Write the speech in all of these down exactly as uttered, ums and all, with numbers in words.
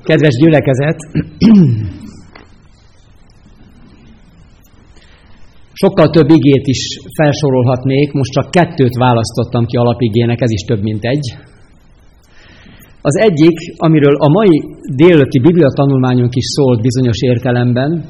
Kedves gyülekezet, sokkal több igét is felsorolhatnék, most csak kettőt választottam ki alapigének, ez is több, mint egy. Az egyik, amiről a mai délelőtti Biblia tanulmányunk is szólt bizonyos értelemben,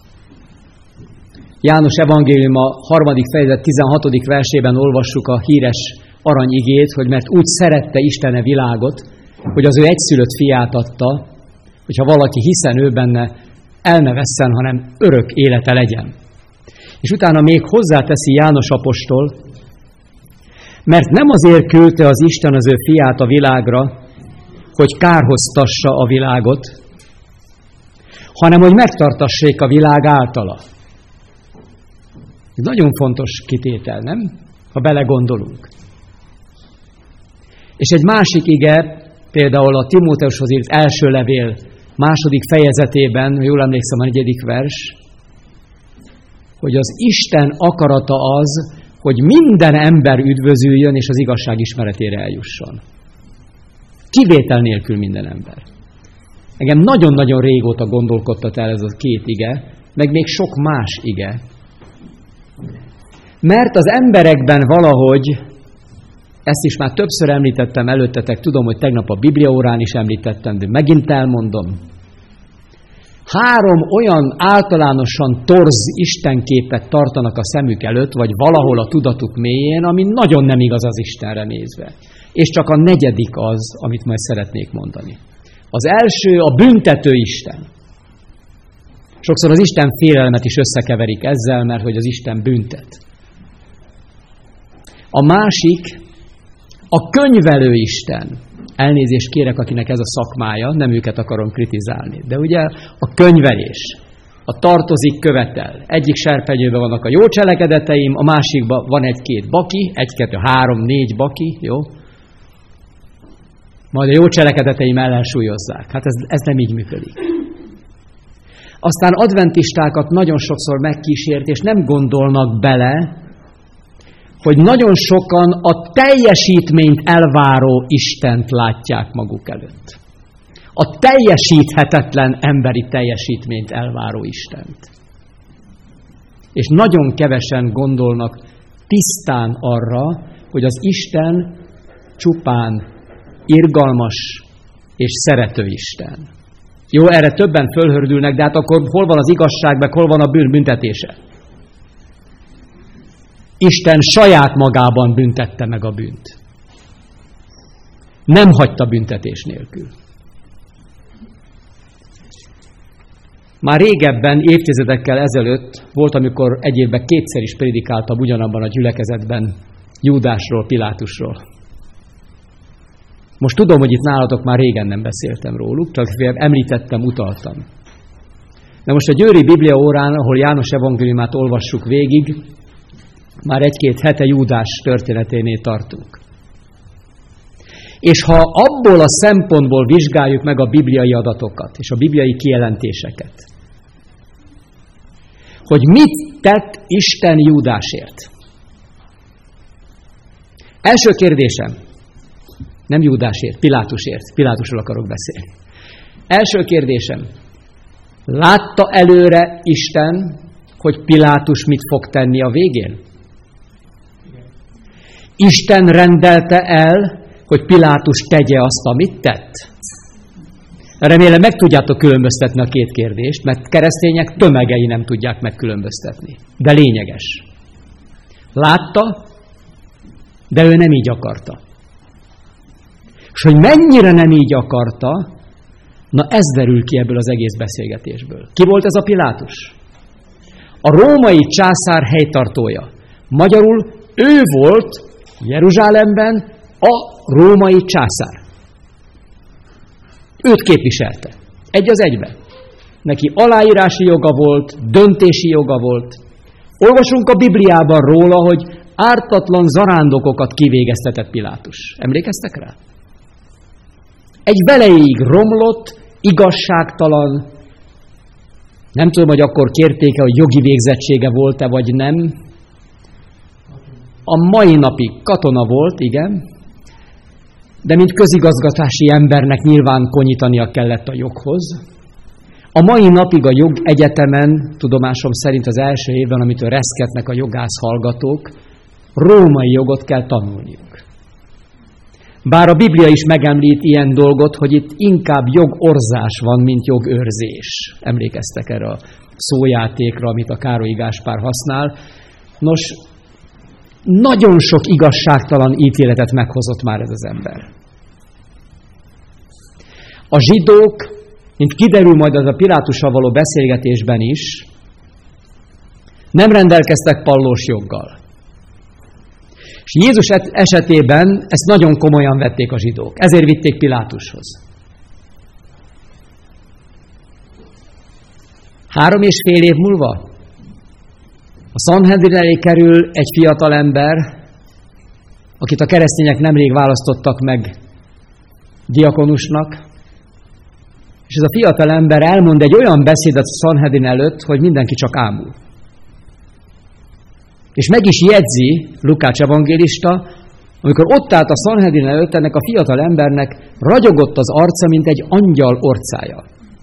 János evangéliuma harmadik fejezet tizenhatodik versében olvassuk a híres aranyigét, hogy mert úgy szerette Isten a világot, hogy az ő egyszülött fiát adta, hogyha valaki hiszen ő benne, el ne vesszen, hanem örök élete legyen. És utána még hozzáteszi János apostol, mert nem azért küldte az Isten az ő fiát a világra, hogy kárhoztassa a világot, hanem hogy megtartassék a világ általa. Ez nagyon fontos kitétel, nem? Ha belegondolunk. És egy másik ige, például a Timóteushoz írt első levél második fejezetében, ha jól emlékszem, a negyedik vers, hogy az Isten akarata az, hogy minden ember üdvözüljön, és az igazság ismeretére eljusson. Kivétel nélkül minden ember. Engem nagyon-nagyon régóta gondolkodtat el ez a két ige, meg még sok más ige. Mert az emberekben valahogy, ezt is már többször említettem előttetek, tudom, hogy tegnap a Bibliaórán is említettem, de megint elmondom. Három olyan általánosan torz istenképet tartanak a szemük előtt, vagy valahol a tudatuk mélyén, ami nagyon nem igaz az Istenre nézve. És csak a negyedik az, amit majd szeretnék mondani. Az első a büntető Isten. Sokszor az Isten félelmet is összekeverik ezzel, mert hogy az Isten büntet. A másik a könyvelő Isten. Elnézést kérek, akinek ez a szakmája, nem őket akarom kritizálni. De ugye a könyvelés, a tartozik, követel. Egyik serpenyőben vannak a jó cselekedeteim, a másikban van egy-két baki, egy-kettő, három, négy baki, jó? Majd a jó cselekedeteim ellensúlyozzák. Hát ez, ez nem így működik. Aztán adventistákat nagyon sokszor megkísért, és nem gondolnak bele, hogy nagyon sokan a teljesítményt elváró Istent látják maguk előtt. A teljesíthetetlen emberi teljesítményt elváró Istent. És nagyon kevesen gondolnak tisztán arra, hogy az Isten csupán irgalmas és szerető Isten. Jó, erre többen fölhördülnek, de hát akkor hol van az igazság, meg hol van a bűn büntetése? Isten saját magában büntette meg a bűnt. Nem hagyta büntetés nélkül. Már régebben, évtizedekkel ezelőtt volt, amikor egy évben kétszer is prédikáltam ugyanabban a gyülekezetben Júdásról, Pilátusról. Most tudom, hogy itt nálatok már régen nem beszéltem róluk, csak említettem, utaltam. De most a Győri Biblia órán, ahol János evangéliumát olvassuk végig, már egy-két hete Júdás történeténél tartunk. És ha abból a szempontból vizsgáljuk meg a bibliai adatokat, és a bibliai kijelentéseket, hogy mit tett Isten Júdásért? Első kérdésem, nem Júdásért, Pilátusért, Pilátusról akarok beszélni. Első kérdésem, látta előre Isten, hogy Pilátus mit fog tenni a végén? Isten rendelte el, hogy Pilátus tegye azt, amit tett? Remélem meg tudjátok különböztetni a két kérdést, mert keresztények tömegei nem tudják megkülönböztetni. De lényeges. Látta, de ő nem így akarta. És hogy mennyire nem így akarta, na ez derül ki ebből az egész beszélgetésből. Ki volt ez a Pilátus? A római császár helytartója. Magyarul ő volt Jeruzsálemben a római császár. Őt képviselte. Egy az egyben. Neki aláírási joga volt, döntési joga volt. Olvasunk a Bibliában róla, hogy ártatlan zarándokokat kivégeztetett Pilátus. Emlékeztek rá? Egy veleig romlott, igazságtalan, nem tudom, hogy akkor kérték-e, hogy jogi végzettsége volt-e, vagy nem. A mai napig katona volt, igen. de mint közigazgatási embernek nyilván konyítania kellett a joghoz. A mai napig a jogegyetemen, tudomásom szerint az első évben, amitől reszketnek a jogász hallgatók, római jogot kell tanulniuk. Bár a Biblia is megemlít ilyen dolgot, hogy itt inkább jogorzás van, mint jogőrzés. Emlékeztek erre a szójátékra, amit a Károlyi Gáspár használ. Nos, nagyon sok igazságtalan ítéletet meghozott már ez az ember. A zsidók, mint kiderül majd az a Pilátussal való beszélgetésben is, nem rendelkeztek pallós joggal. És Jézus esetében ezt nagyon komolyan vették a zsidók. Ezért vitték Pilátushoz. Három és fél év múlva a Szanhedrin elé kerül egy fiatal ember, akit a keresztények nemrég választottak meg diakonusnak, és ez a fiatal ember elmond egy olyan beszédet a Szanhedrin előtt, hogy mindenki csak ámul. És meg is jegyzi Lukács evangélista, amikor ott állt a Szanhedrin előtt, ennek a fiatal embernek ragyogott az arca, mint egy angyal orcája.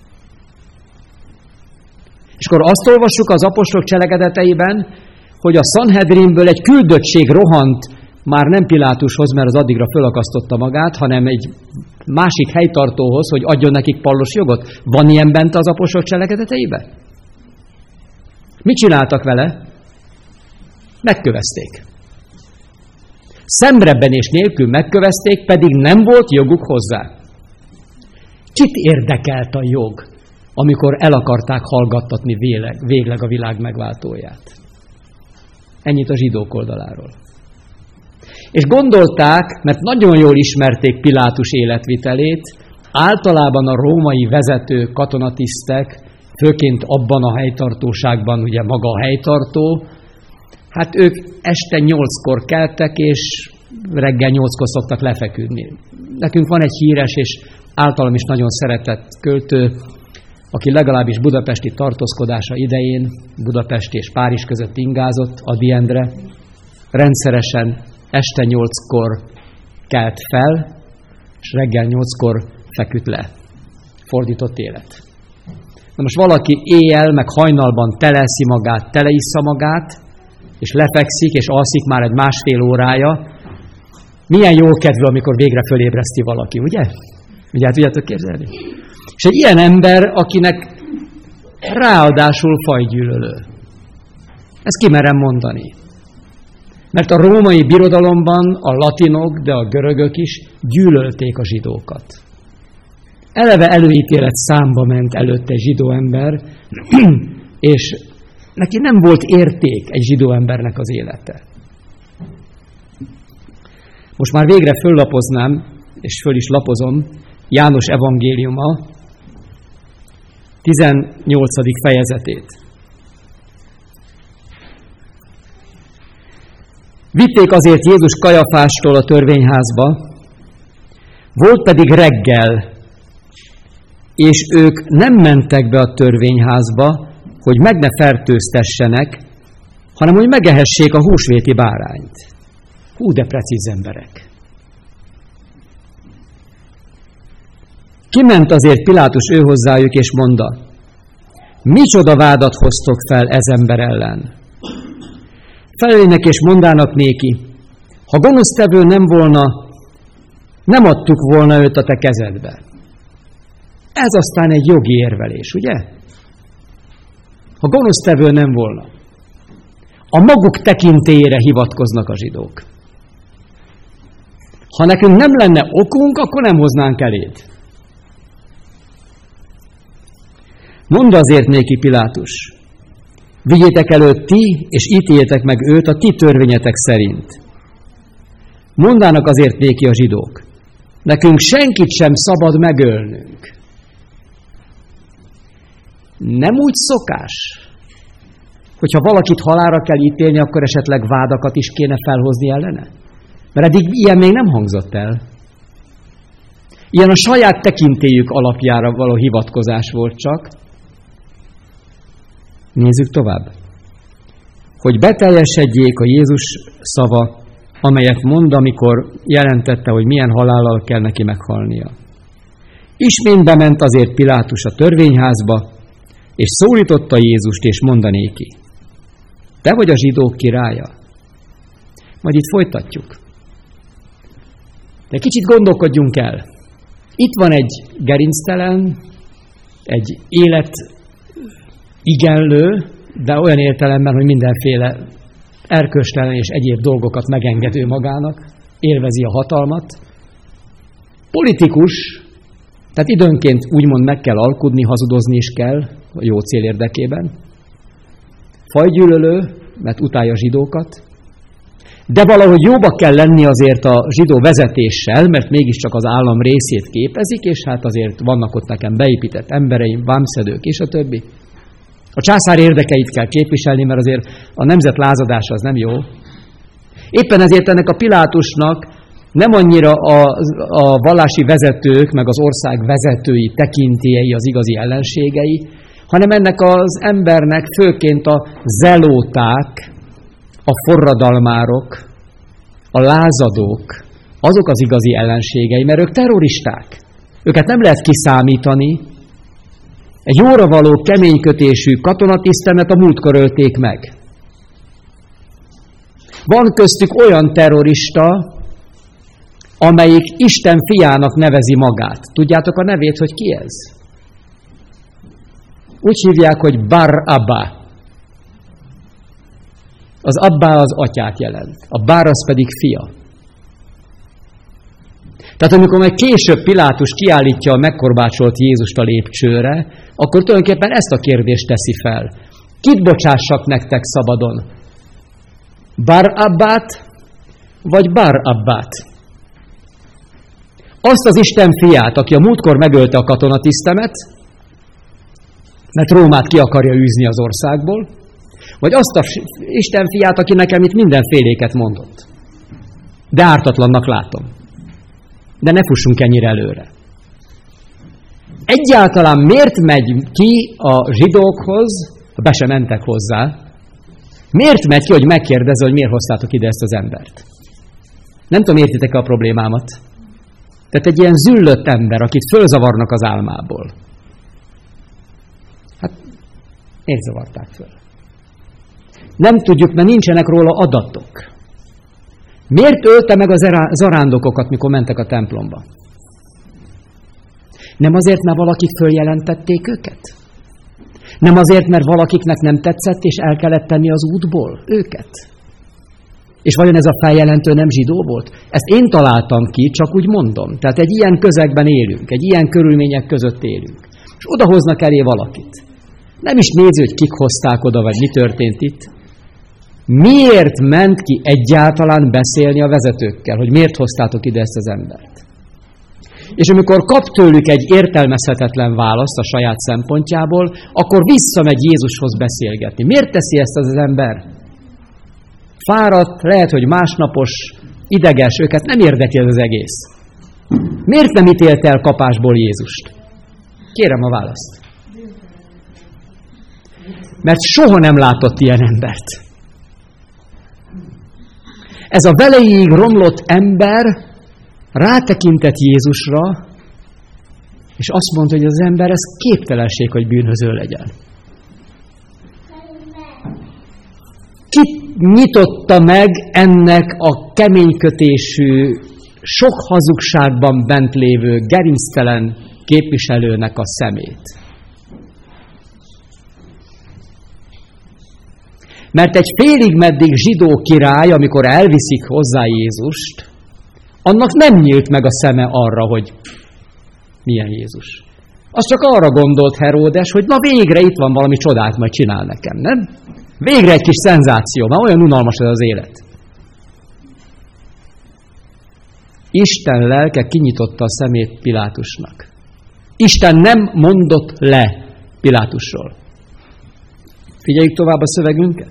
És akkor azt olvassuk az apostolok cselekedeteiben, hogy a Szanhedrinből egy küldöttség rohant már nem Pilátushoz, mert az addigra fölakasztotta magát, hanem egy másik helytartóhoz, hogy adjon nekik pallos jogot. Van ilyen bent az apostolok cselekedeteiben? Mit csináltak vele? Megkövezték. Szemrebbenés nélkül megkövezték, pedig nem volt joguk hozzá. Kit érdekelt a jog, amikor el akarták hallgattatni végleg, végleg a világ megváltóját? Ennyit a zsidók oldaláról. És gondolták, mert nagyon jól ismerték Pilátus életvitelét, általában a római vezető katonatisztek, főként abban a helytartóságban, ugye maga a helytartó, hát ők este nyolckor keltek, és reggel nyolckor szoktak lefeküdni. Nekünk van egy híres és általam is nagyon szeretett költő, aki legalábbis budapesti tartózkodása idején, Budapest és Párizs között ingázott, Ady Endre, rendszeresen este nyolckor kelt fel, és reggel nyolckor feküdt le. Fordított élet. Na most valaki éjjel, meg hajnalban teleszi magát, teleissza magát, és lefekszik, és alszik már egy másfél órája. Milyen jó kedvű, amikor végre fölébreszti valaki, ugye? Ugye, tudjátok képzelni? És egy ilyen ember, akinek ráadásul fajgyűlölő. Ezt kimerem mondani. Mert a római birodalomban a latinok, de a görögök is gyűlölték a zsidókat. Eleve előítélet számba ment előtte egy zsidó ember, és neki nem volt érték egy zsidó embernek az élete. Most már végre föllapoznám, és föl is lapozom, János evangéliuma tizennyolcadik fejezetét. Vitték azért Jézus Kajafástól a törvényházba, volt pedig reggel, és ők nem mentek be a törvényházba, hogy meg ne fertőztessenek, hanem hogy megehessék a húsvéti bárányt. Hú, de precíz emberek. Kiment azért Pilátus ő hozzájuk, és mondta, micsoda vádat hoztok fel ez ember ellen? Feleljenek és mondának néki, ha gonosztevő nem volna, nem adtuk volna őt a te kezedbe. Ez aztán egy jogi érvelés, ugye? Ha gonosztevő nem volna. A maguk tekintélyére hivatkoznak a zsidók. Ha nekünk nem lenne okunk, akkor nem hoznánk eléd. Mondd azért néki Pilátus, vigyétek elő ti, és ítéljétek meg őt a ti törvényetek szerint. Mondának azért néki a zsidók, nekünk senkit sem szabad megölnünk. Nem úgy szokás, hogyha valakit halálra kell ítélni, akkor esetleg vádakat is kéne felhozni ellene? Mert eddig ilyen még nem hangzott el. Ilyen a saját tekintélyük alapjára való hivatkozás volt csak. Nézzük tovább. Hogy beteljesedjék a Jézus szava, amelyet mond, amikor jelentette, hogy milyen halállal kell neki meghalnia. Ismét bement azért Pilátus a törvényházba, és szólította Jézust, és mondanéki: te vagy a zsidók királya? Majd itt folytatjuk. De kicsit gondolkodjunk el. Itt van egy gerinctelen, egy élet igenlő, de olyan értelemben, hogy mindenféle erkölcstelen és egyéb dolgokat megengedő magának, élvezi a hatalmat. Politikus, tehát időnként úgymond meg kell alkudni, hazudozni is kell a jó cél érdekében. Fajgyűlölő, mert utálja a zsidókat, de valahogy jóba kell lenni azért a zsidó vezetéssel, mert mégiscsak az állam részét képezik, és hát azért vannak ott nekem beépített embereim, vámszedők és a többi. A császár érdekeit kell képviselni, mert azért a nemzet lázadása az nem jó. Éppen ezért ennek a Pilátusnak nem annyira a, a vallási vezetők, meg az ország vezetői tekintélyei az igazi ellenségei, hanem ennek az embernek főként a zelóták, a forradalmárok, a lázadók, azok az igazi ellenségei, mert ők terroristák. Őket nem lehet kiszámítani. Egy jóra való keménykötésű katonatisztemet a múltkor ölték meg. Van köztük olyan terrorista, amelyik Isten fiának nevezi magát. Tudjátok a nevét, hogy ki ez? Úgy hívják, hogy Bar Abba. Az Abbá az atyát jelent, a Bár az pedig fia. Tehát amikor majd később Pilátus kiállítja a megkorbácsolt Jézust a lépcsőre, akkor tulajdonképpen ezt a kérdést teszi fel. Kit bocsássak nektek szabadon? Bar Abbát, vagy Bar Abbát? Azt az Isten fiát, aki a múltkor megölte a katonatisztemet, mert Rómát ki akarja űzni az országból, vagy azt a Isten fiát, aki nekem itt mindenféléket mondott. De ártatlannak látom. De ne fussunk ennyire előre. Egyáltalán miért megy ki a zsidókhoz, be sem mentek hozzá, miért megy ki, hogy megkérdezze, hogy miért hoztátok ide ezt az embert? Nem tudom, értitek-e a problémámat? Tehát egy ilyen züllött ember, akit fölzavarnak az álmából. Hát, miért zavarták föl? Nem tudjuk, mert nincsenek róla adatok. Miért ölte meg a zarándokokat, mikor mentek a templomba? Nem azért, mert valakik följelentették őket? Nem azért, mert valakiknek nem tetszett, és el kellett tenni az útból őket? És vajon ez a feljelentő nem zsidó volt? Ezt én találtam ki, csak úgy mondom. Tehát egy ilyen közegben élünk, egy ilyen körülmények között élünk. És odahoznak elé valakit. Nem is nézi, hogy kik hozták oda, vagy mi történt itt. Miért ment ki egyáltalán beszélni a vezetőkkel, hogy miért hoztátok ide ezt az embert? És amikor kap tőlük egy értelmezhetetlen választ a saját szempontjából, akkor visszamegy Jézushoz beszélgetni. Miért teszi ezt az ember? Fáradt, lehet, hogy másnapos, ideges, őket nem érdekli ez az egész. Miért nem ítélte el kapásból Jézust? Kérem a választ. Mert soha nem látott ilyen embert. Ez a velejéig romlott ember rátekintett Jézusra, és azt mondta, hogy az ember ez képtelenség, hogy bűnhöző legyen. Ki nyitotta meg ennek a keménykötésű, sok hazugságban bent lévő, gerinctelen képviselőnek a szemét? Mert egy félig meddig zsidó király, amikor elviszik hozzá Jézust, annak nem nyílt meg a szeme arra, hogy milyen Jézus. Az csak arra gondolt Heródes, hogy na végre itt van valami csodát, majd csinál nekem, nem? Végre egy kis szenzáció, már olyan unalmas ez az élet. Isten lelke kinyitotta a szemét Pilátusnak. Isten nem mondott le Pilátusról. Figyeljük tovább a szövegünket.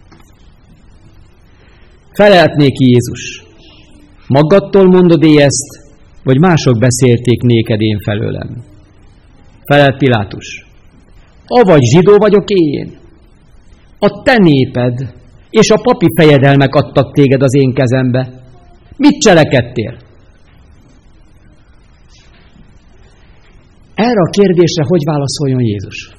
Felelt néki Jézus. Magadtól mondod-e ezt, vagy mások beszélték néked én felőlem? Felelt Pilátus. Avagy zsidó vagyok én? A te néped és a papi fejedelmek adtak téged az én kezembe. Mit cselekedtél? Erre a kérdésre hogy válaszoljon Jézus?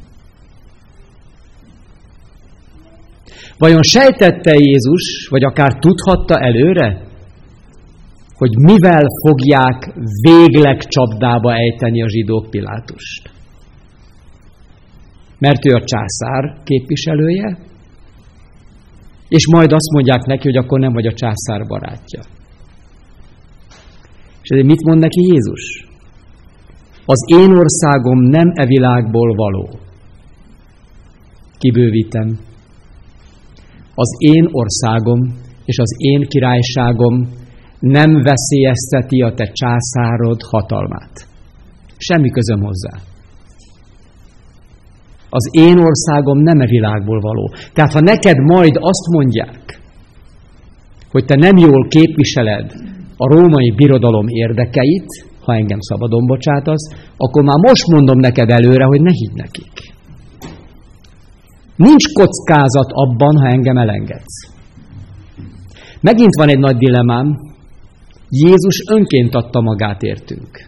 Vajon sejtette Jézus, vagy akár tudhatta előre, hogy mivel fogják végleg csapdába ejteni a zsidók Pilátust? Mert ő a császár képviselője, és majd azt mondják neki, hogy akkor nem vagy a császár barátja. És ezért mit mond neki Jézus? Az én országom nem e világból való. Kibővítem. Az én országom és az én királyságom nem veszélyezteti a te császárod hatalmát. Semmi közöm hozzá. Az én országom nem e világból való. Tehát ha neked majd azt mondják, hogy te nem jól képviseled a római birodalom érdekeit, ha engem szabadon bocsátasz, akkor már most mondom neked előre, hogy ne higgy nekik. Nincs kockázat abban, ha engem elengedsz. Megint van egy nagy dilemmám. Jézus önként adta magát értünk.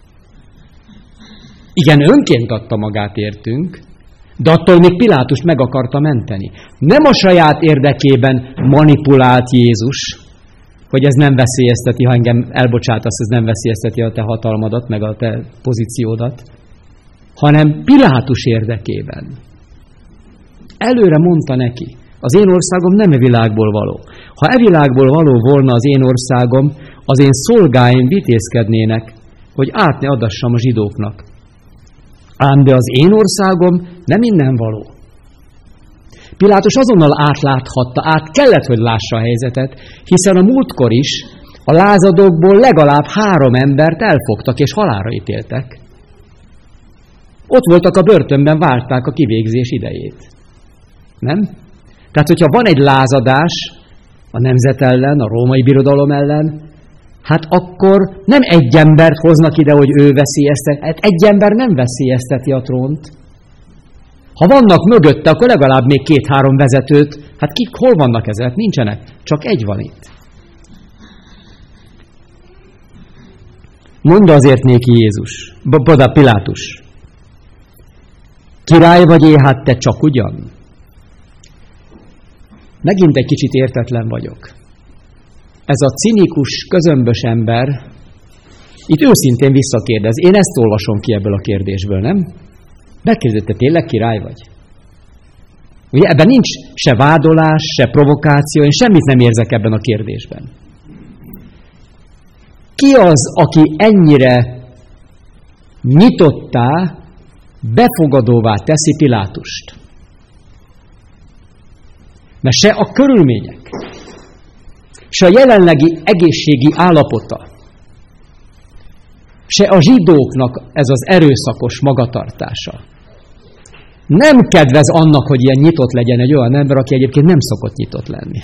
Igen, önként adta magát értünk, de attól még Pilátust meg akarta menteni. Nem a saját érdekében manipulált Jézus, hogy ez nem veszélyezteti, ha engem elbocsátasz, ez nem veszélyezteti a te hatalmadat, meg a te pozíciódat, hanem Pilátus érdekében. Előre mondta neki, az én országom nem e világból való. Ha e világból való volna az én országom, az én szolgáim vitézkednének, hogy át ne adassam a zsidóknak. Ám de az én országom nem innen való. Pilátus azonnal átláthatta, át kellett, hogy lássa a helyzetet, hiszen a múltkor is a lázadókból legalább három embert elfogtak és halálra ítéltek. Ott voltak a börtönben, várták a kivégzés idejét. Nem? Tehát, hogyha van egy lázadás a nemzet ellen, a római birodalom ellen, hát akkor nem egy embert hoznak ide, hogy ő veszélyeztet. Hát egy ember nem veszélyezteti a trónt. Ha vannak mögötte, akkor legalább még két-három vezetőt. Hát kik, hol vannak ezek? Nincsenek. Csak egy van itt. Mondja azért néki Jézus, Boda Pilátus. Király vagy én, hát te csak ugyan? Megint egy kicsit értetlen vagyok. Ez a cinikus, közömbös ember itt őszintén visszakérdez. Én ezt olvasom ki ebből a kérdésből, nem? Megkérdezett, te tényleg király vagy? Ugye ebben nincs se vádolás, se provokáció, én semmit nem érzek ebben a kérdésben. Ki az, aki ennyire nyitottá, befogadóvá teszi Pilátust? Mert se a körülmények, se a jelenlegi egészségi állapota, se a zsidóknak ez az erőszakos magatartása nem kedvez annak, hogy ilyen nyitott legyen egy olyan ember, aki egyébként nem szokott nyitott lenni.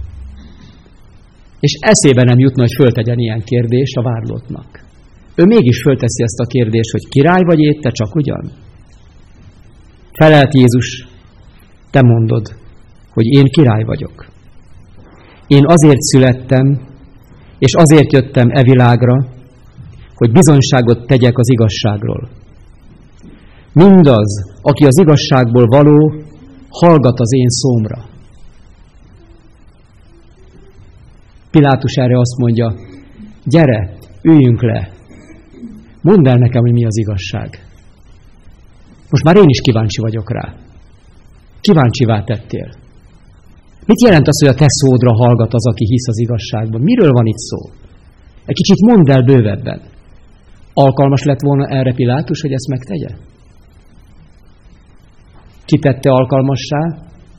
És eszébe nem jutna, hogy föltegyen ilyen kérdést a vádlottnak. Ő mégis fölteszi ezt a kérdést, hogy király vagy én, te csak ugyan? Felelt Jézus, te mondod, hogy én király vagyok. Én azért születtem, és azért jöttem e világra, hogy bizonyságot tegyek az igazságról. Mindaz, aki az igazságból való, hallgat az én szómra. Pilátus erre azt mondja, gyere, üljünk le, mondd el nekem, hogy mi az igazság. Most már én is kíváncsi vagyok rá. Kíváncsivá tettél. Mit jelent az, hogy a te szódra hallgat az, aki hisz az igazságban? Miről van itt szó? Egy kicsit mondd el bővebben. Alkalmas lett volna erre Pilátus, hogy ezt megtegye? Ki tette alkalmassá?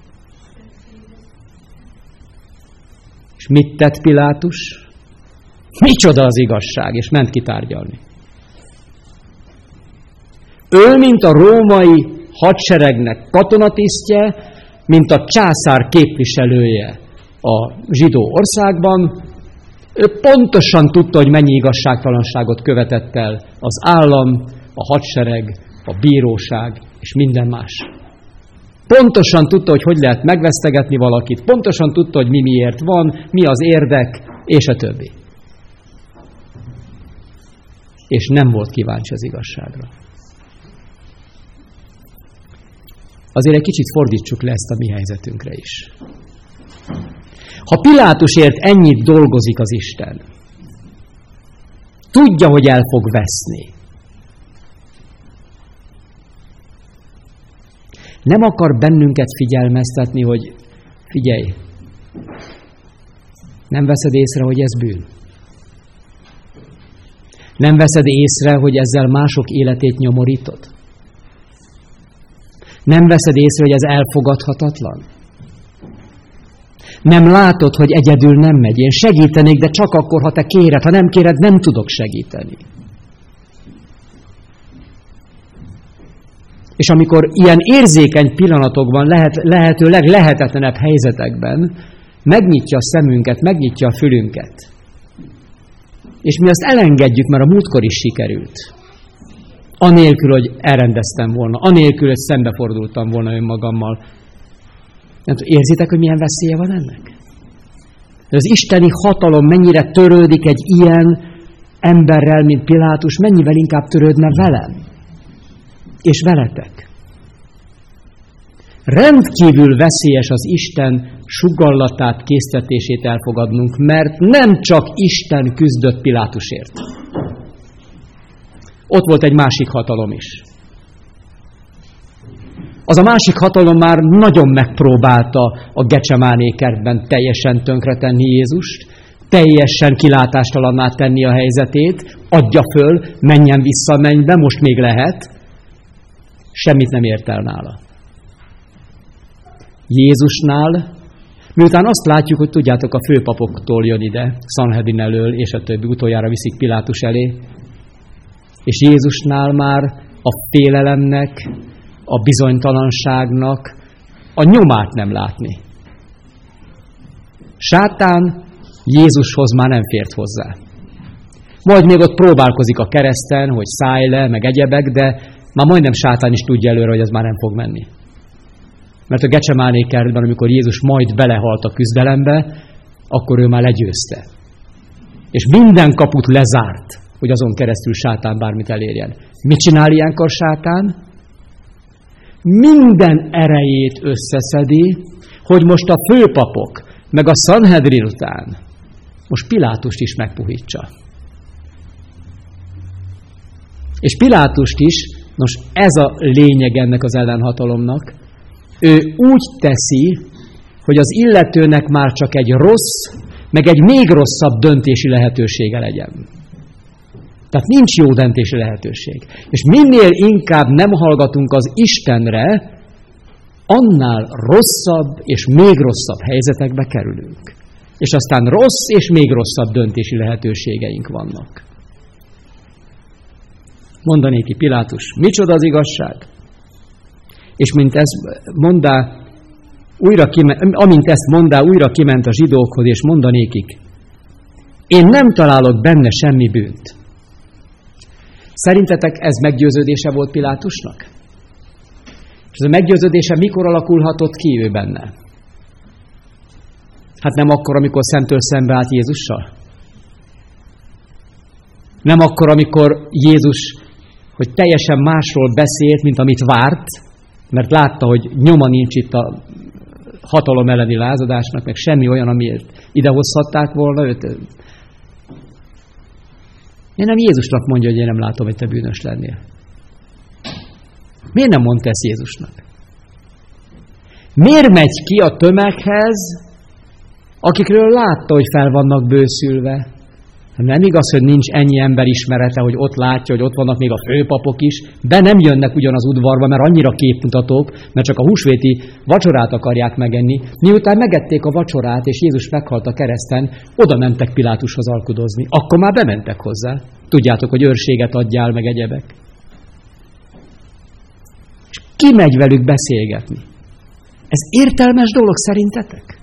És mit tett Pilátus? Micsoda az igazság, és ment kitárgyalni. Ő, mint a római hadseregnek katonatisztje, mint a császár képviselője a zsidó országban, ő pontosan tudta, hogy mennyi igazságtalanságot követett el az állam, a hadsereg, a bíróság és minden más. Pontosan tudta, hogy hogy lehet megvesztegetni valakit, pontosan tudta, hogy mi miért van, mi az érdek, és a többi. És nem volt kíváncsi az igazságra. Azért egy kicsit fordítsuk le ezt a mi helyzetünkre is. Ha Pilátusért ennyit dolgozik az Isten, tudja, hogy el fog veszni, nem akar bennünket figyelmeztetni, hogy figyelj, nem veszed észre, hogy ez bűn. Nem veszed észre, hogy ezzel mások életét nyomorítod. Nem veszed észre, hogy ez elfogadhatatlan. Nem látod, hogy egyedül nem megy. Én segítenék, de csak akkor, ha te kéred. Ha nem kéred, nem tudok segíteni. És amikor ilyen érzékeny pillanatokban, lehet, lehetőleg lehetetlenebb helyzetekben megnyitja a szemünket, megnyitja a fülünket. És mi azt elengedjük, mert a múltkor is sikerült. Anélkül, hogy elrendeztem volna, anélkül, hogy szembefordultam volna önmagammal. Nem tudom, érzitek, hogy milyen veszélye van ennek? Az isteni hatalom mennyire törődik egy ilyen emberrel, mint Pilátus, mennyivel inkább törődne velem és veletek. Rendkívül veszélyes az Isten sugallatát, késztetését elfogadnunk, mert nem csak Isten küzdött Pilátusért. Ott volt egy másik hatalom is. Az a másik hatalom már nagyon megpróbálta a Gecsemáné kertben teljesen tönkretenni Jézust, teljesen kilátástalanná tenni a helyzetét, adja föl, menjen vissza a mennybe, most még lehet. Semmit nem ért el nála. Jézusnál, miután azt látjuk, hogy tudjátok, a főpapoktól jön ide, Szanhedrin elől, és a többi, utoljára viszik Pilátus elé, és Jézusnál már a félelemnek, a bizonytalanságnak a nyomát nem látni. Sátán Jézushoz már nem fért hozzá. Majd még ott próbálkozik a kereszten, hogy szállj le, meg egyebek, de már majdnem Sátán is tudja előre, hogy ez már nem fog menni. Mert a Gecsemáné kertben, amikor Jézus majd belehalt a küzdelembe, akkor ő már legyőzte. És minden kaput lezárt, hogy azon keresztül Sátán bármit elérjen. Mit csinál ilyenkor Sátán? Minden erejét összeszedi, hogy most a főpapok, meg a Szanhedrin után most Pilátust is megpuhítsa. És Pilátust is, nos ez a lényeg ennek az ellenhatalomnak, ő úgy teszi, hogy az illetőnek már csak egy rossz, meg egy még rosszabb döntési lehetősége legyen. Tehát nincs jó döntési lehetőség. És minél inkább nem hallgatunk az Istenre, annál rosszabb és még rosszabb helyzetekbe kerülünk. És aztán rossz és még rosszabb döntési lehetőségeink vannak. Mondané ki Pilátus, micsoda az igazság? És mint ez mondá, újra kiment, amint ezt mondá, újra kiment a zsidókhoz, és mondanékik, én nem találok benne semmi bűnt. Szerintetek ez meggyőződése volt Pilátusnak? És ez a meggyőződése mikor alakulhatott ki ő benne? Hát nem akkor, amikor szemtől szembe állt Jézussal? Nem akkor, amikor Jézus, hogy teljesen másról beszélt, mint amit várt, mert látta, hogy nyoma nincs itt a hatalom elleni lázadásnak, meg semmi olyan, amiért idehozhatták volna őt. Én nem Jézusnak mondja, hogy én nem látom, hogy te bűnös lennél. Miért nem mondta ezt Jézusnak? Miért megy ki a tömeghez, akikről látta, hogy fel vannak bőszülve? Nem igaz, hogy nincs ennyi ember ismerete, hogy ott látja, hogy ott vannak még a főpapok is, de nem jönnek ugyanaz udvarba, mert annyira képmutatók, mert csak a húsvéti vacsorát akarják megenni. Miután megették a vacsorát, és Jézus meghalt a kereszten, oda mentek Pilátushoz alkudozni. Akkor már bementek hozzá. Tudjátok, hogy őrséget adjál, meg egyebek. És ki megy velük beszélgetni? Ez értelmes dolog szerintetek?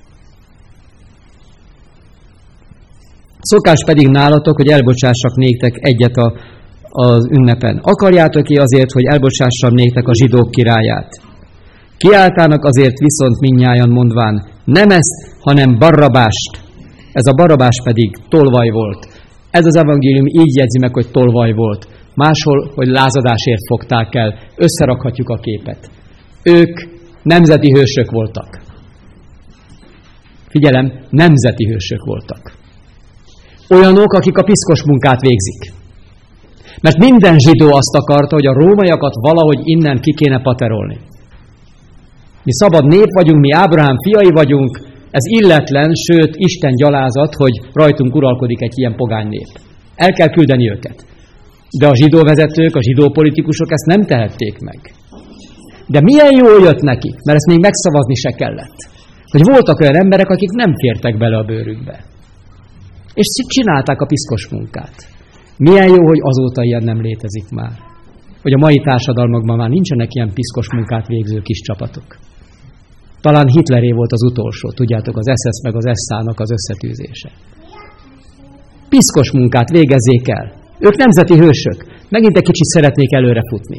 Szokás pedig nálatok, hogy elbocsássak néktek egyet a, az ünnepen. Akarjátok-e azért, hogy elbocsássam néktek a zsidók királyát? Kiáltának azért viszont mindnyájan mondván, nem ezt, hanem Barrabást. Ez a Barrabás pedig tolvaj volt. Ez az evangélium így jegyzi meg, hogy tolvaj volt. Máshol, hogy lázadásért fogták el. Összerakhatjuk a képet. Ők nemzeti hősök voltak. Figyelem, nemzeti hősök voltak. Olyanok, akik a piszkos munkát végzik. Mert minden zsidó azt akarta, hogy a rómaiakat valahogy innen ki kéne paterolni. Mi szabad nép vagyunk, mi Ábrahám fiai vagyunk, ez illetlen, sőt, Isten gyalázat, hogy rajtunk uralkodik egy ilyen pogány nép. El kell küldeni őket. De a zsidó vezetők, a zsidó politikusok ezt nem tehették meg. De milyen jól jött nekik, mert ezt még megszavazni se kellett. Hogy voltak olyan emberek, akik nem fértek bele a bőrükbe. És csinálták a piszkos munkát. Milyen jó, hogy azóta ilyen nem létezik már. Hogy a mai társadalmakban már nincsenek ilyen piszkos munkát végző kis csapatok. Talán Hitleré volt az utolsó, tudjátok, az es es meg az es á-nak az összetűzése. Piszkos munkát végezzék el. Ők nemzeti hősök. Megint egy kicsit szeretnék előre futni.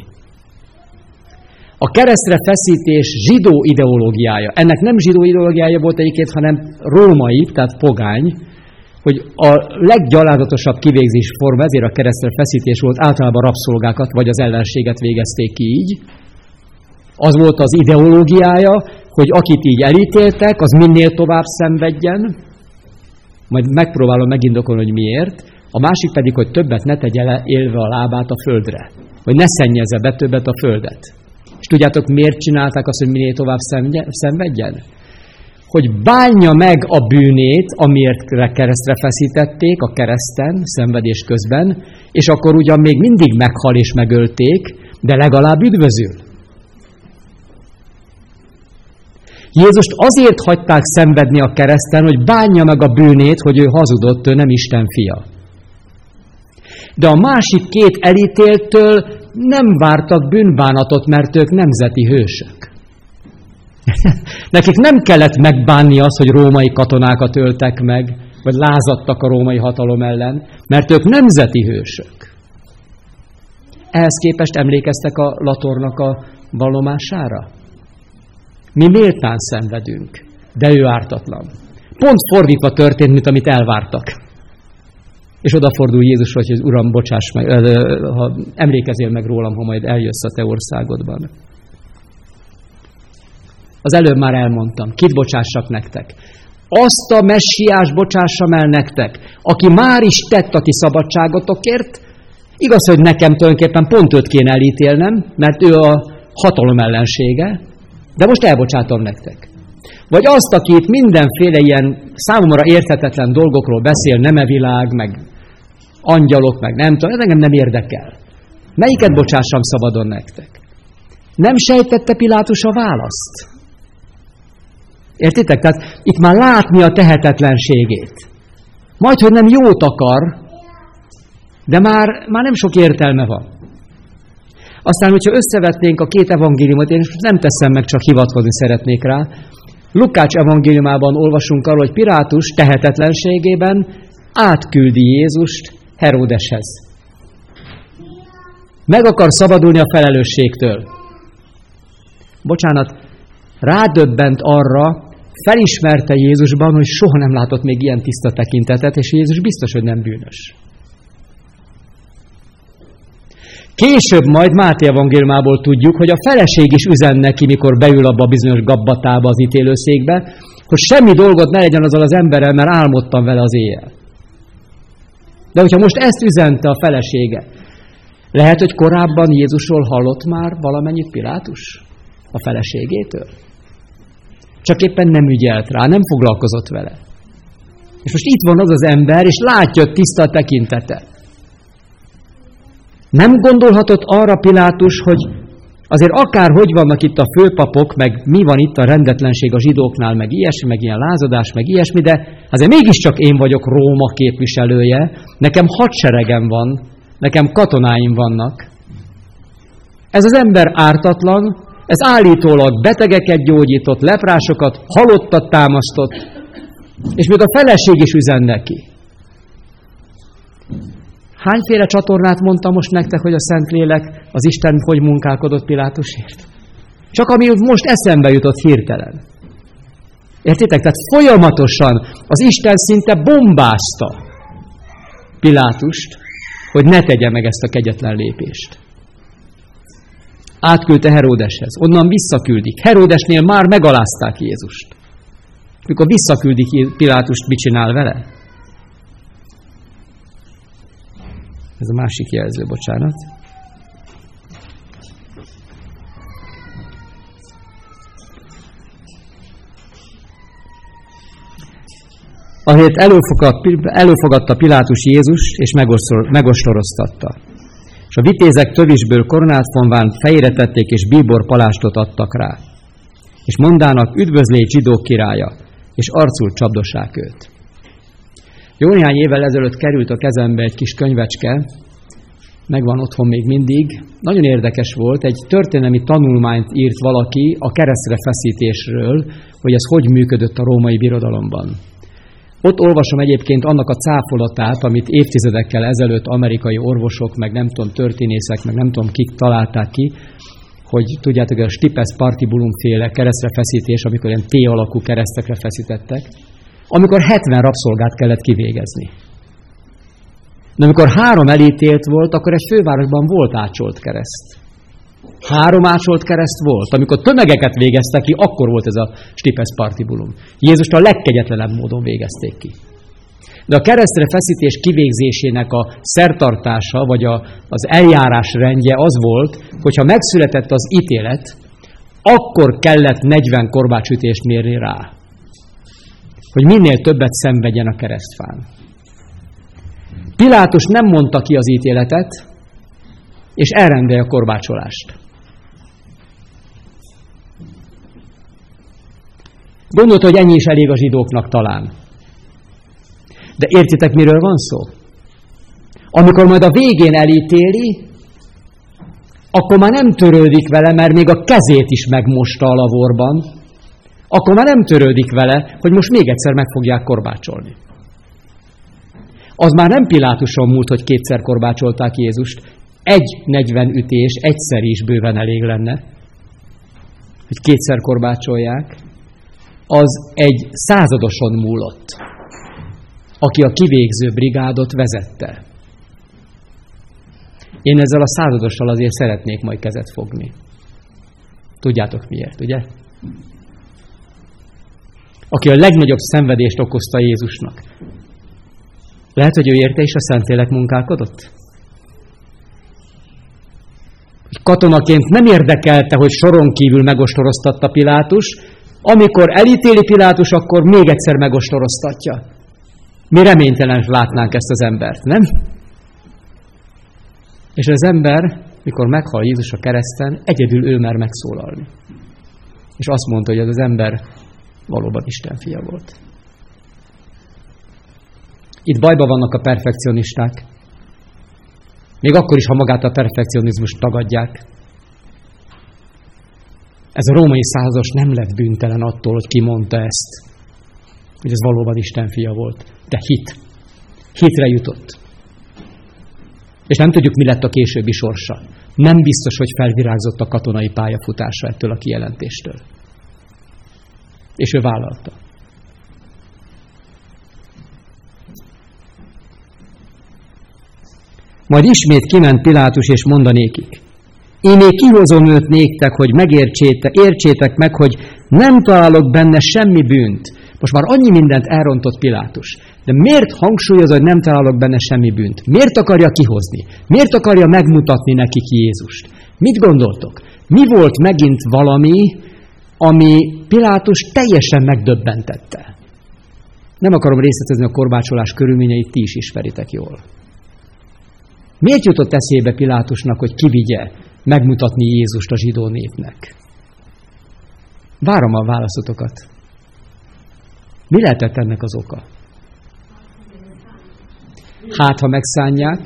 A keresztre feszítés zsidó ideológiája. Ennek nem zsidó ideológiája volt egyébként, hanem római, tehát pogány, hogy a leggyalázatosabb kivégzés forma, ezért a keresztre feszítés volt, általában rabszolgákat vagy az ellenséget végezték ki így. Az volt az ideológiája, hogy akit így elítéltek, az minél tovább szenvedjen, majd megpróbálom megindokolni, hogy miért, a másik pedig, hogy többet ne tegye le élve a lábát a földre, hogy ne szennyezze be többet a földet. És tudjátok, miért csinálták azt, hogy minél tovább szenvedjen? Hogy bánja meg a bűnét, amiért keresztre feszítették, a kereszten, szenvedés közben, és akkor ugyan még mindig meghal és megölték, de legalább üdvözül. Jézust azért hagyták szenvedni a kereszten, hogy bánja meg a bűnét, hogy ő hazudott, ő nem Isten fia. De a másik két elítéltől nem vártak bűnbánatot, mert ők nemzeti hősök. Nekik nem kellett megbánni azt, hogy római katonákat öltek meg, vagy lázadtak a római hatalom ellen, mert ők nemzeti hősök. Ehhez képest emlékeztek a Latornak a vallomására? Mi méltán szenvedünk, de ő ártatlan. Pont fordítva történt, mint amit elvártak. És odafordul Jézus, hogy Uram, bocsáss meg, ha emlékezzél meg rólam, ha majd eljössz a te országodban. Az előbb már elmondtam, kit bocsássak nektek? Azt a messiás bocsássam el nektek, aki már is tett a ti szabadságotokért. Igaz, hogy nekem tulajdonképpen pont őt kéne elítélnem, mert ő a hatalom ellensége, de most elbocsátom nektek. Vagy azt, aki itt mindenféle ilyen számomra érthetetlen dolgokról beszél, nemevilág, meg angyalok, meg nem tudom, ez engem nem érdekel. Melyiket bocsássam szabadon nektek? Nem sejtette Pilátus a választ? Értitek? Tehát itt már látni a tehetetlenségét. Majdhogy nem jót akar, de már, már nem sok értelme van. Aztán, hogyha összevetnénk a két evangéliumot, én nem teszem meg, csak hivatkozni szeretnék rá. Lukács evangéliumában olvasunk arról, hogy Pilátus tehetetlenségében átküldi Jézust Heródeshez. Meg akar szabadulni a felelősségtől. Bocsánat, rádöbbent arra, felismerte Jézusban, hogy soha nem látott még ilyen tiszta tekintetet, és Jézus biztos, hogy nem bűnös. Később majd Máté evangéliumából tudjuk, hogy a feleség is üzen neki, mikor beül abba a bizonyos gabbatába az ítélőszékbe, hogy semmi dolgot ne legyen azzal az emberrel, mert álmodtam vele az éjjel. De hogyha most ezt üzente a felesége, lehet, hogy korábban Jézusról hallott már valamennyit Pilátus a feleségétől? Csak éppen nem ügyelt rá, nem foglalkozott vele. És most itt van az az ember, és látja, hogy tiszta a tekintete. Nem gondolhatott arra Pilátus, hogy azért akárhogy vannak itt a főpapok, meg mi van itt a rendetlenség a zsidóknál, meg ilyesmi, meg ilyen lázadás, meg ilyesmi, de azért mégiscsak én vagyok Róma képviselője, nekem hadseregem van, nekem katonáim vannak. Ez az ember ártatlan, ez állítólag betegeket gyógyított, leprásokat, halottat támasztott, és még a feleség is üzen neki. Hányféle csatornát mondtam most nektek, hogy a Szentlélek, az Isten hogy munkálkodott Pilátusért? Csak ami most eszembe jutott hirtelen. Értitek? Tehát folyamatosan az Isten szinte bombázta Pilátust, hogy ne tegye meg ezt a kegyetlen lépést. Átküldte Heródeshez, onnan visszaküldik. Heródesnél már megalázták Jézust. Mikor visszaküldik Pilátust, mit csinál vele? Ez a másik jelző, bocsánat. Ahelyett előfogadta Pilátus Jézust, és megostoroztatta. És a vitézek tövisből koronát fonván fejére tették, és bíbor palástot adtak rá. És mondának, üdvözlégy zsidók királya, és arcul csapdossák őt. Jó néhány évvel ezelőtt került a kezembe egy kis könyvecske, megvan otthon még mindig. Nagyon érdekes volt, egy történelmi tanulmányt írt valaki a keresztre feszítésről, hogy ez hogy működött a római birodalomban. Ott olvasom egyébként annak a cáfolatát, amit évtizedekkel ezelőtt amerikai orvosok, meg nem tudom, történészek, meg nem tudom, kik találták ki, hogy tudjátok, a Stipes partibulum-féle keresztre feszítés, amikor ilyen T-alakú keresztekre feszítettek, amikor hetven rabszolgát kellett kivégezni. De amikor három elítélt volt, akkor egy fővárosban volt ácsolt kereszt. Három ácsolt kereszt volt. Amikor tömegeket végeztek ki, akkor volt ez a Stipes partibulum. Jézust a legkegyetlenebb módon végezték ki. De a keresztre feszítés kivégzésének a szertartása, vagy a, az eljárás rendje az volt, hogyha megszületett az ítélet, akkor kellett negyven korbácsütést mérni rá. Hogy minél többet szenvedjen a keresztfán. Pilátus nem mondta ki az ítéletet, és elrendelje a korbácsolást. Gondolta, hogy ennyi is elég a zsidóknak talán. De értitek, miről van szó? Amikor majd a végén elítéli, akkor már nem törődik vele, mert még a kezét is megmosta a lavorban, akkor már nem törődik vele, hogy most még egyszer meg fogják korbácsolni. Az már nem Pilátuson múlt, hogy kétszer korbácsolták Jézust. Egy negyven ütés egyszer is bőven elég lenne, hogy kétszer korbácsolják. Az egy századoson múlott, aki a kivégző brigádot vezette. Én ezzel a századossal azért szeretnék majd kezet fogni. Tudjátok miért, ugye? Aki a legnagyobb szenvedést okozta Jézusnak. Lehet, hogy ő érte is a Szentlélek munkálkodott? Katonaként nem érdekelte, hogy soron kívül megostoroztatta Pilátus, amikor elítéli Pilátus, akkor még egyszer megostoroztatja. Mi reménytelen látnánk ezt az embert, nem? És az ember, mikor meghal Jézus a kereszten, egyedül ő mer megszólalni. És azt mondta, hogy az az ember valóban Isten fia volt. Itt bajban vannak a perfekcionisták. Még akkor is, ha magát a perfekcionizmust tagadják. Ez a római százas nem lett bűntelen attól, hogy kimondta ezt, hogy ez valóban Isten fia volt. De hit. Hitre jutott. És nem tudjuk, mi lett a későbbi sorsa. Nem biztos, hogy felvirágzott a katonai pályafutása ettől a kijelentéstől. És ő vállalta. Majd ismét kiment Pilátus, és mondanékik. Én még kihozom őt néktek, hogy megértsétek, értsétek meg, hogy nem találok benne semmi bűnt. Most már annyi mindent elrontott Pilátus. De miért hangsúlyozza, hogy nem találok benne semmi bűnt? Miért akarja kihozni? Miért akarja megmutatni nekik Jézust? Mit gondoltok? Mi volt megint valami, ami Pilátus teljesen megdöbbentette? Nem akarom részletezni a korbácsolás körülményeit, ti is ismeritek jól. Miért jutott eszébe Pilátusnak, hogy kivigye megmutatni Jézust a zsidó népnek? Várom a válaszotokat. Mi lehetett ennek az oka? Hát, ha megszánják.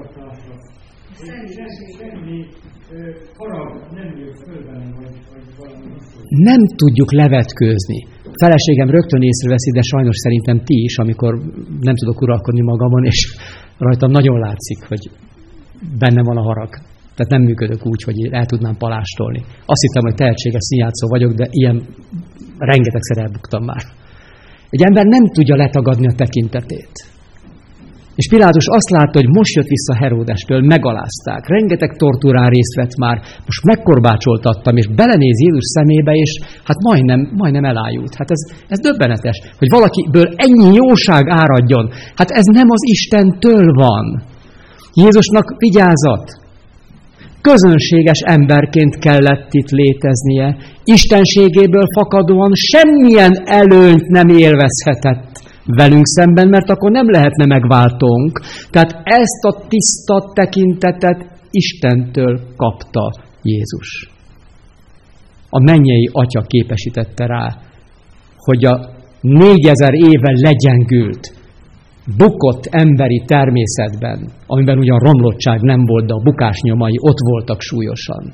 Nem tudjuk levetkőzni. Feleségem rögtön észreveszi, de sajnos szerintem ti is, amikor nem tudok uralkodni magamon, és rajtam nagyon látszik, hogy benne van a harag. Tehát nem működök úgy, hogy el tudnám palástolni. Azt hittem, hogy tehetséges színjátszó vagyok, de ilyen rengetegszer elbuktam már. Egy ember nem tudja letagadni a tekintetét. És Pilátus azt látta, hogy most jött vissza Heródestől, megalázták, rengeteg tortúrán részt vett már, most megkorbácsoltattam, és belenéz Jézus szemébe, és hát majdnem, majdnem elájult. Hát ez, ez döbbenetes, hogy valakiből ennyi jóság áradjon. Hát ez nem az Istentől van. Jézusnak vigyázat! Közönséges emberként kellett itt léteznie, istenségéből fakadóan semmilyen előnyt nem élvezhetett velünk szemben, mert akkor nem lehetne megváltónk. Tehát ezt a tiszta tekintetet Istentől kapta Jézus. A mennyei Atya képesítette rá, hogy a négyezer éve legyengült, bukott emberi természetben, amiben ugyan romlottság nem volt, de a bukás nyomai ott voltak súlyosan.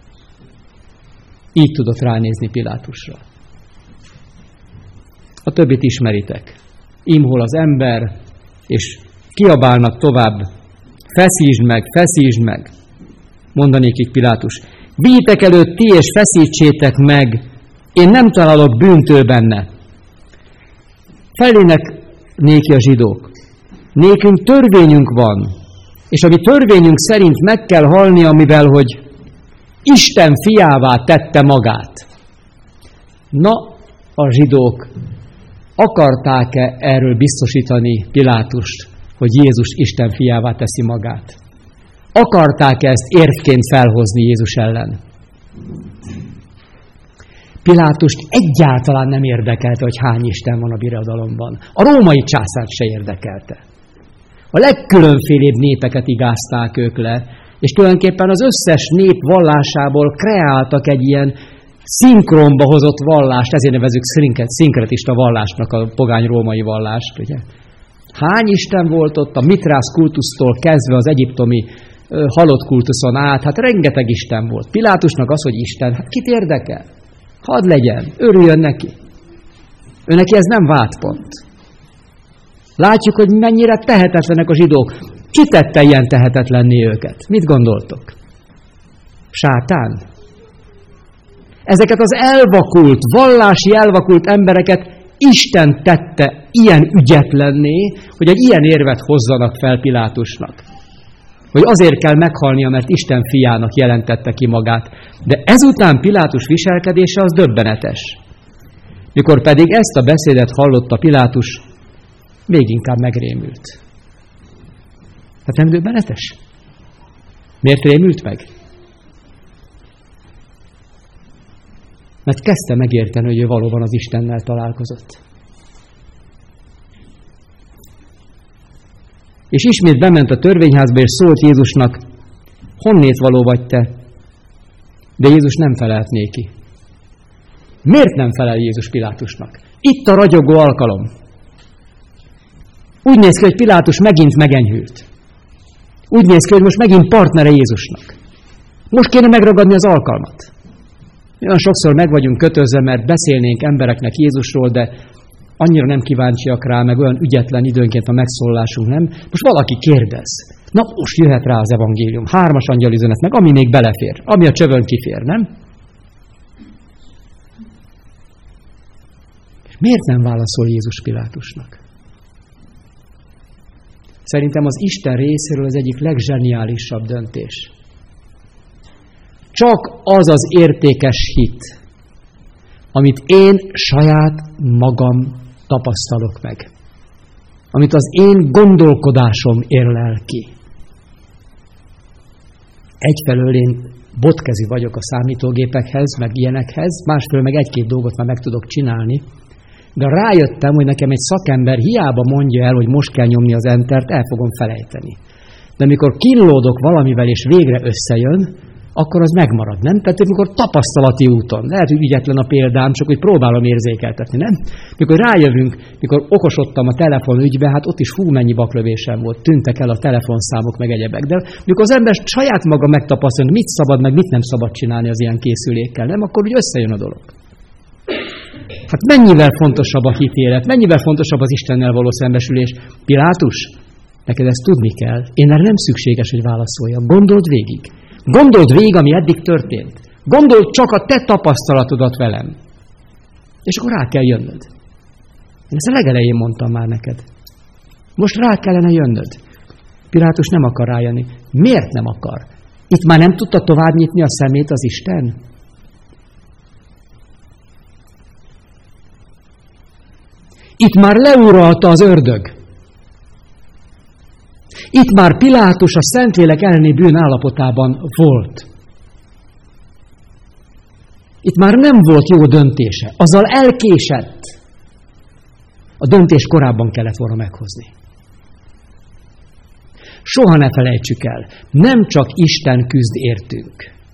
Így tudott ránézni Pilátusra. A többit ismeritek. Imhol az ember, és kiabálnak tovább, feszítsd meg, feszítsd meg, mondanékik Pilátus. Vigyétek előtt ti, és feszítsétek meg, én nem találok bűntől benne. Felének néki a zsidók. Nékünk törvényünk van, és ami törvényünk szerint meg kell halni, amivel, hogy Isten fiává tette magát. Na, a zsidók akarták-e erről biztosítani Pilátust, hogy Jézus Isten fiává teszi magát? Akarták-e ezt érvként felhozni Jézus ellen? Pilátust egyáltalán nem érdekelte, hogy hány Isten van a birodalomban. A római császárt se érdekelte. A legkülönfélébb népeket igázták ők le, és tulajdonképpen az összes nép vallásából kreáltak egy ilyen szinkronba hozott vallást, ezért nevezzük szinkretista vallásnak a pogány római vallást. Ugye? Hány Isten volt ott, a Mitrász kultusztól kezdve az egyiptomi ö, halott kultuszon át, hát rengeteg Isten volt. Pilátusnak az, hogy Isten, hát kit érdekel? Hadd legyen, örüljön neki. Ő neki ez nem vádpont. Látjuk, hogy mennyire tehetetlenek a zsidók. Ki tette ilyen tehetetlenné őket? Mit gondoltok? Sátán? Ezeket az elvakult, vallási elvakult embereket Isten tette ilyen ügyetlenné, hogy egy ilyen érvet hozzanak fel Pilátusnak. Hogy azért kell meghalnia, mert Isten fiának jelentette ki magát. De ezután Pilátus viselkedése az döbbenetes. Mikor pedig ezt a beszédet hallotta Pilátus, még inkább megrémült. Hát nem döbbenetes? Miért rémült meg? Mert kezdte megérteni, hogy ő valóban az Istennel találkozott. És ismét bement a törvényházba, és szólt Jézusnak, honnét való vagy te? De Jézus nem felelt néki. Miért nem felel Jézus Pilátusnak? Itt a ragyogó alkalom. Úgy néz ki, hogy Pilátus megint megenyhült. Úgy néz ki, hogy most megint partnere Jézusnak. Most kéne megragadni az alkalmat. Olyan sokszor meg vagyunk kötözve, mert beszélnénk embereknek Jézusról, de annyira nem kíváncsiak rá, meg olyan ügyetlen időnként a megszólalásunk, nem? Most valaki kérdez. Na, most jöhet rá az evangélium. Hármas angyalüzenet, meg ami még belefér, ami a csövön kifér, nem? És miért nem válaszol Jézus Pilátusnak? Szerintem az Isten részéről az egyik legzseniálisabb döntés. Csak az az értékes hit, amit én saját magam tapasztalok meg. Amit az én gondolkodásom érlel ki. Egyfelől én botkezű vagyok a számítógépekhez, meg ilyenekhez, másfelől meg egy-két dolgot már meg tudok csinálni, de rájöttem, hogy nekem egy szakember hiába mondja el, hogy most kell nyomni az entert, el fogom felejteni. De amikor kínlódok valamivel és végre összejön, akkor az megmarad, nem? Tehát amikor tapasztalati úton, lehet, hogy ügyetlen a példám, csak hogy próbálom érzékeltetni, nem? Mikor rájövünk, mikor okosodtam a telefonügybe, hát ott is hú, mennyi baklövésem volt, tűntek el a telefonszámok, meg egyebek. De mikor az ember saját maga megtapasztalja, mit szabad, meg mit nem szabad csinálni az ilyen készülékkel, nem? Akkor úgy összejön a dolog. Hát mennyivel fontosabb a hitélet, mennyivel fontosabb az Istennel való szembesülés. Pilátus, neked ezt tudni kell. Én erre nem szükséges, hogy válaszoljak. Gondold végig. Gondold végig, ami eddig történt. Gondold csak a te tapasztalatodat velem. És akkor rá kell jönnöd. Én ezt a legelején mondtam már neked. Most rá kellene jönnöd. Pilátus nem akar rájönni. Miért nem akar? Itt már nem tudta tovább nyitni a szemét az Isten? Itt már leuralta az ördög. Itt már Pilátus a Szentlélek elleni bűn állapotában volt. Itt már nem volt jó döntése. Azzal elkésett. A döntés korábban kellett volna meghozni. Soha ne felejtsük el, nem csak Isten küzd értünk.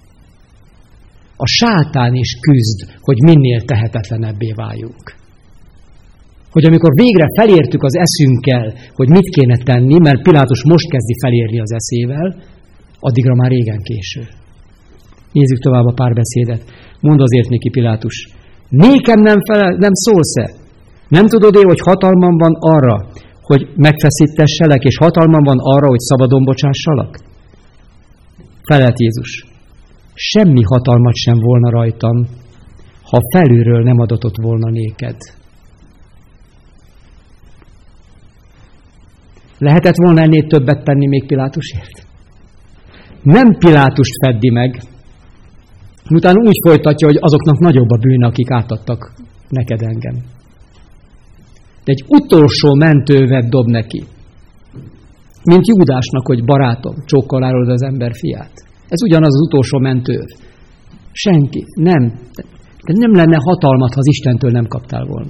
A sátán is küzd, hogy minél tehetetlenebbé váljunk. Hogy amikor végre felértük az eszünkkel, hogy mit kéne tenni, mert Pilátus most kezdi felérni az eszével, addigra már régen késő. Nézzük tovább a párbeszédet. Mondd azért néki Pilátus, nékem nem, fele, nem szólsz-e? Nem tudod-e, hogy hatalmam van arra, hogy megfeszítesselek, és hatalmam van arra, hogy szabadon bocsássalak? Felelt Jézus, semmi hatalmat sem volna rajtam, ha felülről nem adatott volna néked. Lehetett volna ennél többet tenni még Pilátusért? Nem Pilátust feddi meg, utána úgy folytatja, hogy azoknak nagyobb a bűne, akik átadtak neked engem. De egy utolsó mentővet dob neki. Mint Júdásnak, hogy barátom, csókkal árulod az ember fiát. Ez ugyanaz az utolsó mentőv. Senki, nem. De nem lenne hatalmat, ha az Istentől nem kaptál volna.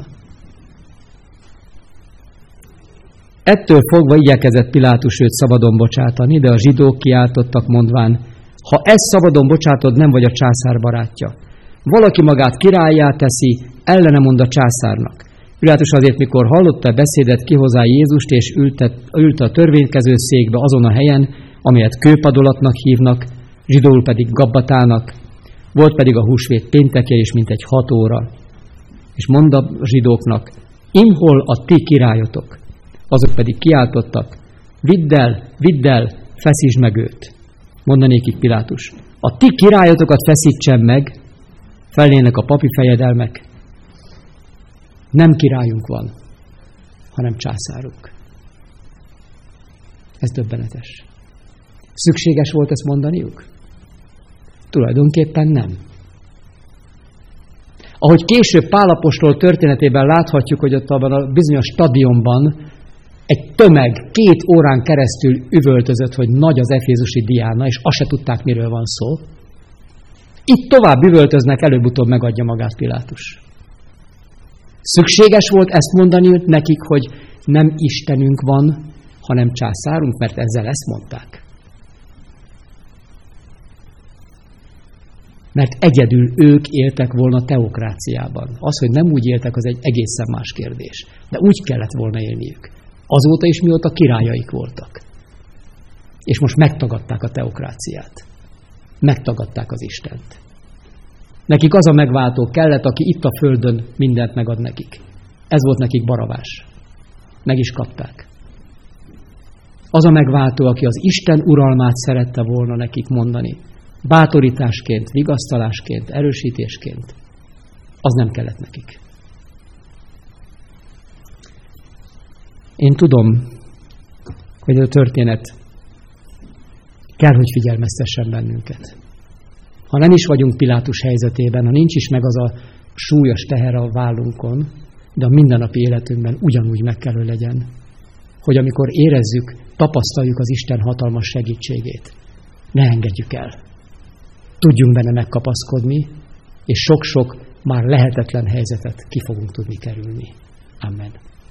Ettől fogva igyekezett Pilátus őt szabadon bocsátani, de a zsidók kiáltottak mondván, ha ezt szabadon bocsátod, nem vagy a császár barátja. Valaki magát királlyá teszi, ellene mond a császárnak. Pilátus azért, mikor hallotta a beszédet, kihozá Jézust, és ült, ült a törvénykező székbe azon a helyen, amelyet kőpadolatnak hívnak, zsidóul pedig Gabbatának, volt pedig a húsvét péntekje is, mint egy hat óra. És mondta a zsidóknak, imhol a ti királyotok. Azok pedig kiáltottak, vidd el, vidd el, feszítsd meg őt. Mondanékik Pilátus, a ti királyotokat feszítsen meg, felnének a papi fejedelmek. Nem királyunk van, hanem császárunk. Ez döbbenetes. Szükséges volt ezt mondaniuk? Tulajdonképpen nem. Ahogy később Pál apostol történetében láthatjuk, hogy ott abban a bizonyos stadionban egy tömeg két órán keresztül üvöltözött, hogy nagy az efézusi Diána, és azt se tudták, miről van szó. Itt tovább üvöltöznek, előbb-utóbb megadja magát Pilátus. Szükséges volt ezt mondani nekik, hogy nem Istenünk van, hanem császárunk, mert ezzel ezt mondták. Mert egyedül ők éltek volna teokráciában. Az, hogy nem úgy éltek, az egy egészen más kérdés. De úgy kellett volna élniük. Azóta is, mióta királyaik voltak. És most megtagadták a teokráciát. Megtagadták az Istent. Nekik az a megváltó kellett, aki itt a földön mindent megad nekik. Ez volt nekik Barabás. Meg is kapták. Az a megváltó, aki az Isten uralmát szerette volna nekik mondani, bátorításként, vigasztalásként, erősítésként, az nem kellett nekik. Én tudom, hogy ez a történet kell, hogy figyelmeztessen bennünket. Ha nem is vagyunk Pilátus helyzetében, ha nincs is meg az a súlyos teher a vállunkon, de a mindennapi életünkben ugyanúgy meg kell, hogy legyen, hogy amikor érezzük, tapasztaljuk az Isten hatalmas segítségét, ne engedjük el. Tudjunk benne megkapaszkodni, és sok-sok már lehetetlen helyzetet ki fogunk tudni kerülni. Amen.